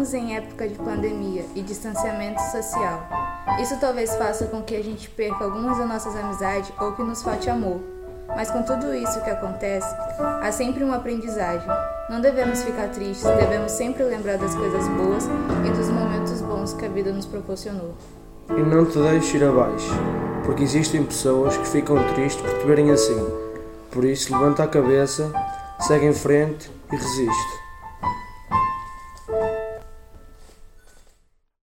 Estamos em época de pandemia e distanciamento social. Isso talvez faça com que a gente perca algumas das nossas amizades ou que nos falte amor. Mas com tudo isso que acontece, há sempre uma aprendizagem. Não devemos ficar tristes, devemos sempre lembrar das coisas boas e dos momentos bons que a vida nos proporcionou. E não te deixes ir abaixo, porque existem pessoas que ficam tristes por te verem assim. Por isso, levanta a cabeça, segue em frente e resiste.